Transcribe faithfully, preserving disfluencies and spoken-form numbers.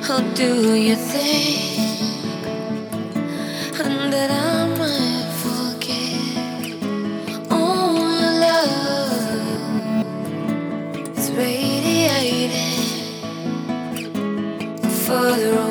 Or do you think that I might forget? Oh, your love is radiating further away.